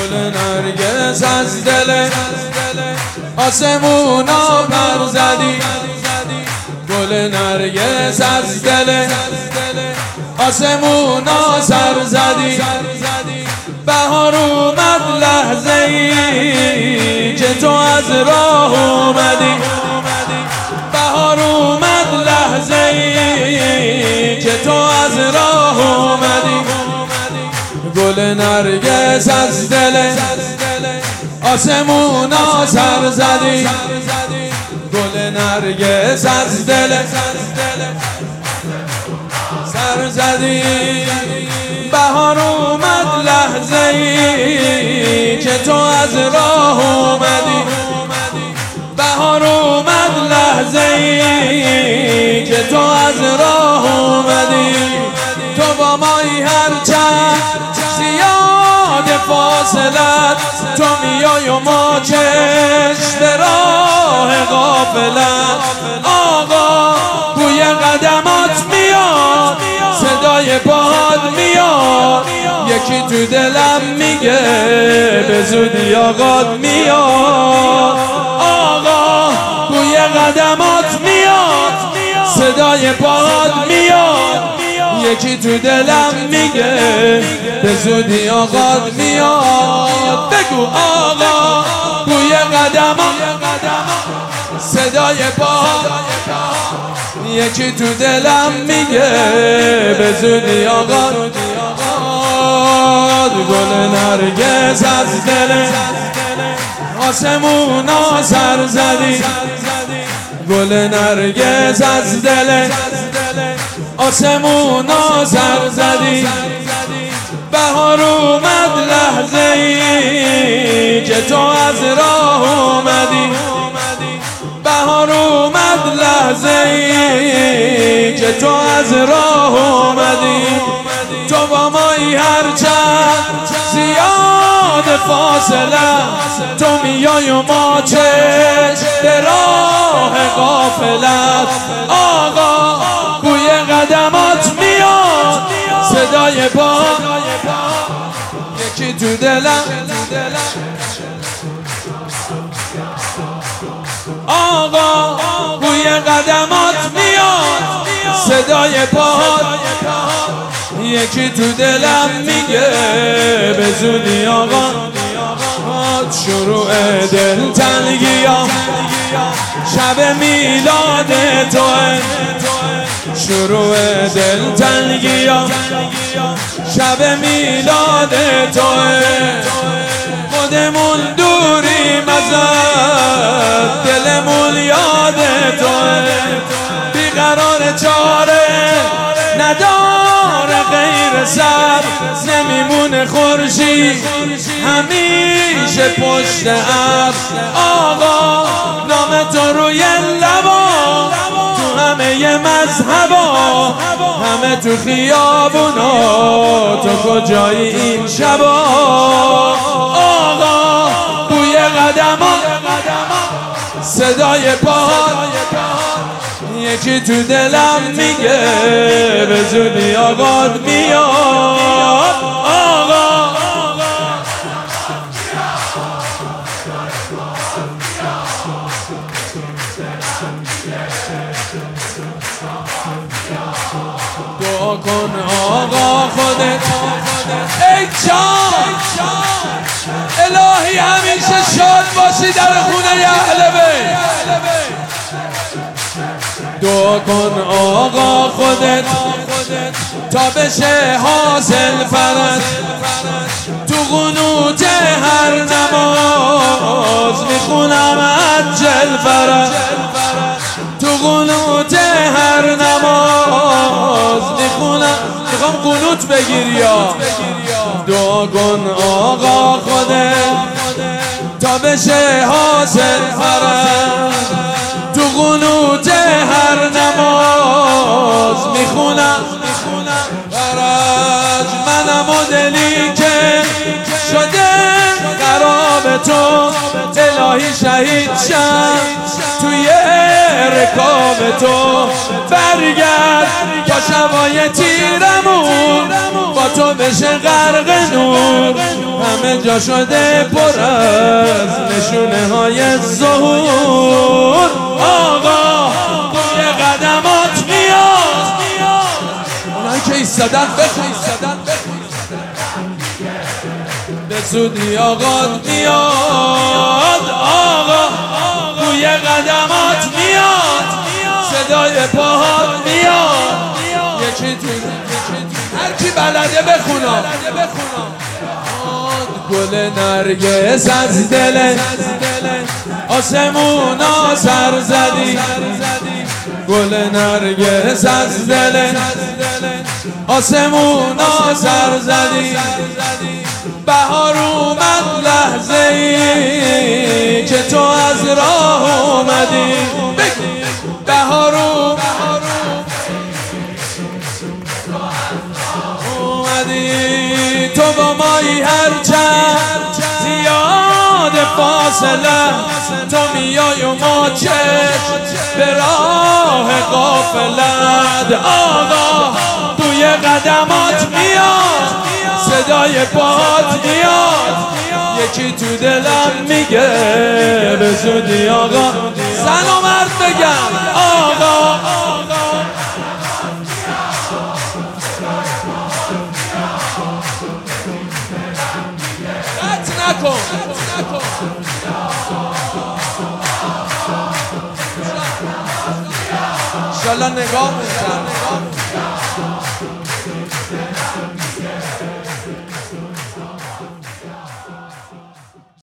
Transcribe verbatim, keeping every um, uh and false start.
گل نرگس از دل آسمونا پر زدی، گل نرگس از دل آسمونا سر زدی. بهار اومد لحظه ای که تو از راه اومدی، بهار اومد لحظه ای که تو از راه اومدی. گل نرگس از دل آسمونا سر زدی، گل نرگس از دل سر زدی. بهار اومد لحظه ای که تو از راه اومدی، بهار اومد لحظه ای که تو از راه اومدی. تو با مایی هرچند زیاد فاصلت، تو میای و ما چشم به راه غافلت. آقا بوی قدمات میاد، صدای پاهات میاد، یکی تو دلم میگه به زودی آقات میاد. آقا بوی قدمات میاد، صدای پاهات میاد، یکی تو دلم میگه به زودی آقات میاد. بگو آقا بوی قدمات، صدای پاهات، یکی تو دلم میگه به زودی آقات. گل نرگس از دل آسمونا سر زدی، گل نرگس از دل آسمونا سر زدی. بهار اومد لحظه ای که تو از راه اومدی، بهار اومد لحظه ای که تو از راه اومدی. تو با مایی هرچند زیاد فاصله، تو میای و ما چشم به راه غافلت. آقا بوی قدمات میاد، صدای پا، یکی تو دلم. آقا بوی قدمات میاد، صدای پاهات، یکی تو دلم میگه به زودی آقا. شروع دل تنگیام شب میلاد توه، شروع دل تنگیام شب میلاد توه. خودمون دوریم ازت، دلمون یاد توه، بیقرار چاره نداره غیر سر. نمیمونه خورشید همیشه پشت ابر. آقا نام تو روی لبا، تو همه مذهبا، همه تو خیابونا، تو کجایی این شبا. آقا بوی قدمات، صدای پاهات، یکی تو دلم میگه به زودی آقات میاد. آقا دعا کن آقا خودت، ای جان الهی همیشه شاد باشی در خونه اهل بیت. دعا کن آقا خودت تا بشه حاصل فرج، تو قنوت هر نماز میخونم عجل فرج، تو قنوت هر نماز میخونم. میخوام قنوت بگیر یا دعا کن آقا خودت تا بشه حاصل فرج، تو قنوت هر نماز میخونم فرج. منم و دلی که شده قراب تو، الهی شهید شم توی رکاب تو. برگرد تا شبای تیرمون با تو بشه غرق نور، همه همه جا شده پر از نشونه های ظهور. آقا توی قدمات میاد، اونایی که ایستادن بخون به زودی آقا میاد. آقا توی قدمات میاد، صدای پاهات میاد. یکی تو هر کی بلده بخونا. گل نرگس از دل آسمونا سر زدی، گل نرگس از دل آسمونا سر زدی. بهار اومد لحظه ای که تو از راه اومدی، بهار اومدی تو با مایی هرچند زیاد فاصله، تو میای و ما چشم به راه غافلت. آقا توی قدمات میاد، صدای پاهات میاد. یکی تو دلم میگه به زودی آقا. زن و مرد بگم آقا قطع نکن. انشالله نگاه میکنم.